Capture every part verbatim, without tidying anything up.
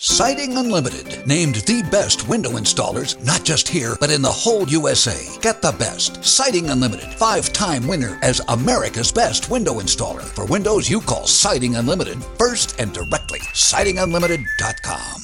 Siding Unlimited, named the best window installers, not just here, but in the whole U S A. Get the best. Siding Unlimited, five-time winner as America's best window installer. For windows you call Siding Unlimited first and directly. siding unlimited dot com.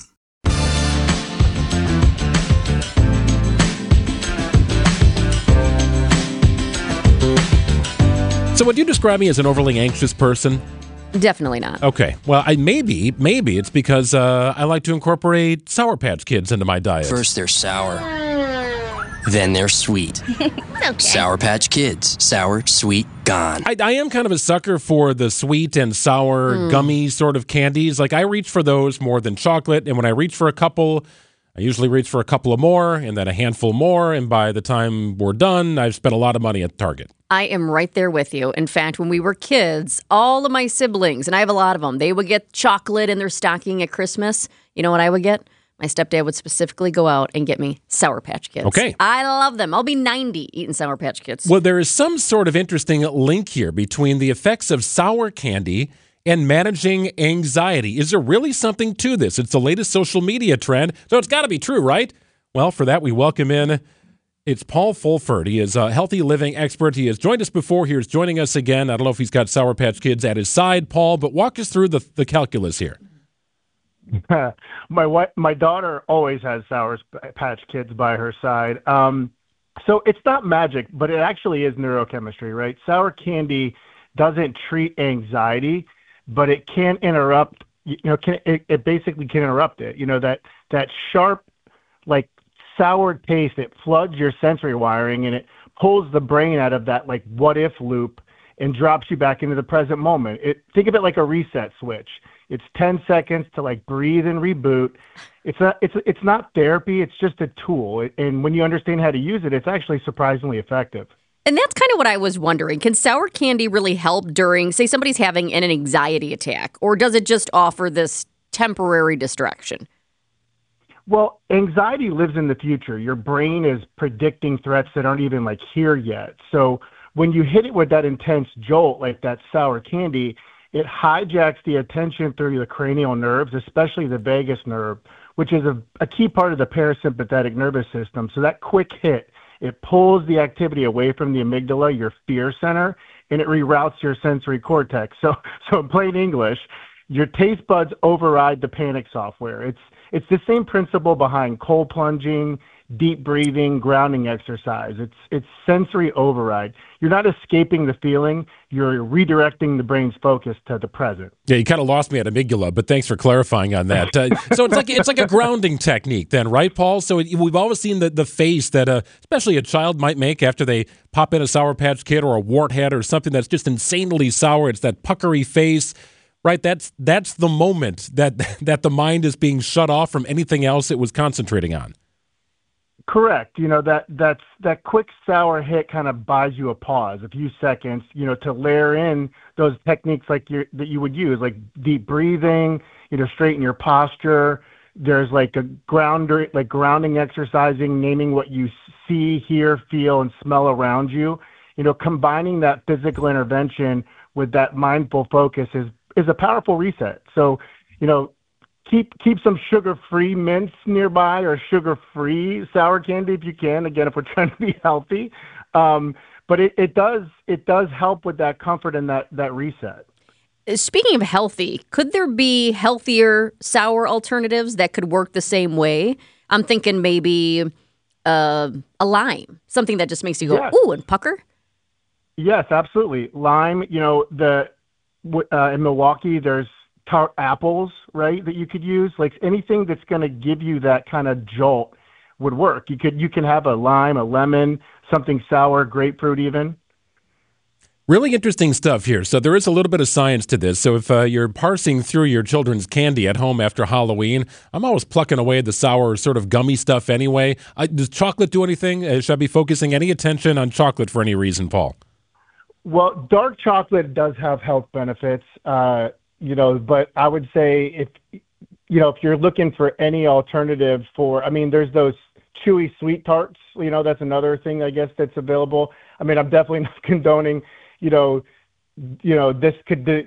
So would you describe me as an overly anxious person? Definitely not. Okay. Well, I maybe, maybe it's because uh, I like to incorporate Sour Patch Kids into my diet. First they're sour, then they're sweet. Okay. Sour Patch Kids. Sour, sweet, gone. I, I am kind of a sucker for the sweet and sour mm. gummy sort of candies. Like, I reach for those more than chocolate, and when I reach for a couple, I usually reach for a couple of more, and then a handful more, and by the time we're done, I've spent a lot of money at Target. I am right there with you. In fact, when we were kids, all of my siblings, and I have a lot of them, they would get chocolate in their stocking at Christmas. You know what I would get? My stepdad would specifically go out and get me Sour Patch Kids. Okay. I love them. I'll be ninety eating Sour Patch Kids. Well, there is some sort of interesting link here between the effects of sour candy and managing anxiety. Is there really something to this? It's the latest social media trend, so it's got to be true, right? Well, for that, we welcome in, it's Paul Fulford. He is a healthy living expert. He has joined us before. He is joining us again. I don't know if he's got Sour Patch Kids at his side, Paul, but walk us through the, the calculus here. my wife, my daughter always has Sour Patch Kids by her side. Um, so it's not magic, but it actually is neurochemistry, right? Sour candy doesn't treat anxiety, but it can interrupt, you know, can, it, it basically can interrupt it. You know, that, that sharp, like, sour taste, it floods your sensory wiring and it pulls the brain out of that, like, what-if loop and drops you back into the present moment. It, think of it like a reset switch. It's ten seconds to, like, breathe and reboot. It's not, it's, it's not therapy. It's just a tool. And when you understand how to use it, it's actually surprisingly effective. And that's kind of what I was wondering. Can sour candy really help during, say, somebody's having an anxiety attack, or does it just offer this temporary distraction? Well, anxiety lives in the future. Your brain is predicting threats that aren't even, like, here yet. So when you hit it with that intense jolt, like that sour candy, it hijacks the attention through the cranial nerves, especially the vagus nerve, which is a, a key part of the parasympathetic nervous system. So that quick hit, it pulls the activity away from the amygdala, your fear center, and it reroutes your sensory cortex. So, so in plain English, your taste buds override the panic software. It's it's the same principle behind cold plunging, deep breathing, grounding exercise. It's it's sensory override. You're not escaping the feeling. You're redirecting the brain's focus to the present. Yeah, you kind of lost me at amygdala, but thanks for clarifying on that. Uh, so it's like it's like a grounding technique then, right, Paul? So it, we've always seen the, the face that uh, especially a child might make after they pop in a Sour Patch Kid or a Warthead or something that's just insanely sour. It's that puckery face. Right, that's that's the moment that that the mind is being shut off from anything else it was concentrating on. Correct. You know, that that's that quick sour hit kind of buys you a pause, a few seconds, you know, to layer in those techniques like you that you would use, like deep breathing, you know, straighten your posture. There's like a grounder, like grounding exercising, naming what you see, hear, feel, and smell around you. You know, combining that physical intervention with that mindful focus is is a powerful reset. So, you know, keep keep some sugar-free mints nearby or sugar-free sour candy if you can. Again, if we're trying to be healthy, um, but it, it does it does help with that comfort and that that reset. Speaking of healthy, could there be healthier sour alternatives that could work the same way? I'm thinking maybe uh, a lime, something that just makes you go, yes. ooh, and pucker. Yes, absolutely. Lime, you know, the uh, in Milwaukee, there's tart apples, right, that you could use. Like anything that's going to give you that kind of jolt would work. You could you can have a lime, a lemon, something sour, grapefruit even. Really interesting stuff here. So there is a little bit of science to this. So if uh, you're parsing through your children's candy at home after Halloween, I'm always plucking away the sour sort of gummy stuff anyway. Uh, does chocolate do anything? Uh, should I be focusing any attention on chocolate for any reason, Paul? Well, dark chocolate does have health benefits, uh, you know, but I would say if, you know, if you're looking for any alternative for, I mean, there's those chewy sweet tarts, you know, that's another thing, I guess, that's available. I mean, I'm definitely not condoning, you know, you know, this could,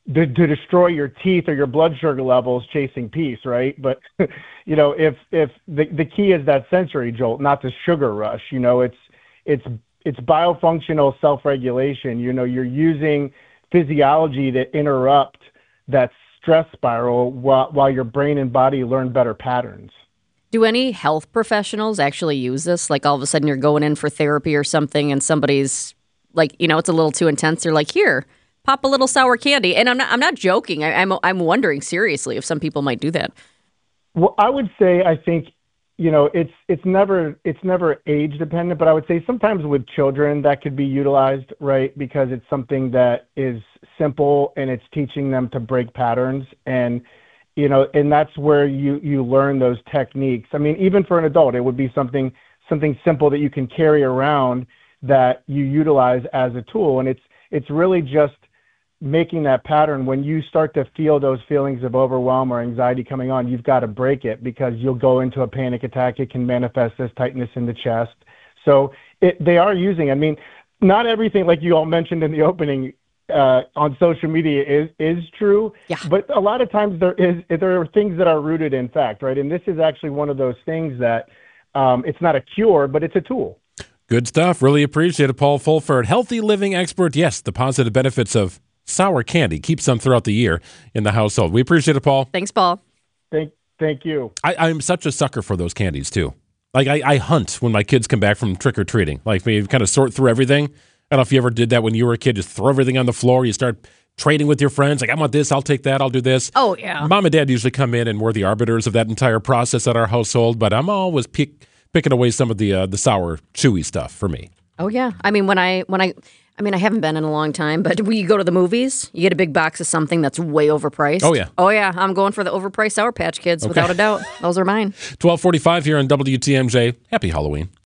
to, to destroy your teeth or your blood sugar levels chasing peace, right? But you know, if if the the key is that sensory jolt, not the sugar rush. You know, it's it's it's biofunctional self-regulation. You know, you're using physiology to interrupt that stress spiral while while your brain and body learn better patterns. Do any health professionals actually use this? Like all of a sudden you're going in for therapy or something and somebody's like, you know, it's a little too intense. They're like, here, pop a little sour candy. And I'm not, I'm not joking. I, I'm, I'm wondering seriously if some people might do that. Well, I would say, I think, you know, it's, it's never, it's never age dependent, but I would say sometimes with children that could be utilized, right? Because it's something that is simple and it's teaching them to break patterns. And, you know, and that's where you, you learn those techniques. I mean, even for an adult, it would be something, something simple that you can carry around that you utilize as a tool. And it's, it's really just making that pattern. When you start to feel those feelings of overwhelm or anxiety coming on, you've got to break it because you'll go into a panic attack. It can manifest as tightness in the chest. So it, they are using, I mean, not everything, like you all mentioned in the opening, uh, on social media is, is true, yeah. But a lot of times there is, there are things that are rooted in fact, right? And this is actually one of those things that um, it's not a cure, but it's a tool. Good stuff. Really appreciate it, Paul Fulford, healthy living expert. Yes, the positive benefits of sour candy. Keep some throughout the year in the household. We appreciate it, Paul. Thanks, Paul. Thank, thank you. I, I'm such a sucker for those candies, too. Like, I, I hunt when my kids come back from trick-or-treating. Like, we kind of sort through everything. I don't know if you ever did that when you were a kid. Just throw everything on the floor. You start trading with your friends. Like, I want this. I'll take that. I'll do this. Oh, yeah. Mom and Dad usually come in, and we're the arbiters of that entire process at our household. But I'm always pick, picking away some of the uh, the sour, chewy stuff for me. Oh, yeah. I mean, when I, when I, I mean, I haven't been in a long time, but when you go to the movies, you get a big box of something that's way overpriced. Oh, yeah. Oh, yeah. I'm going for the overpriced Sour Patch Kids, Okay. without a doubt. Those are mine. twelve forty-five here on W T M J. Happy Halloween.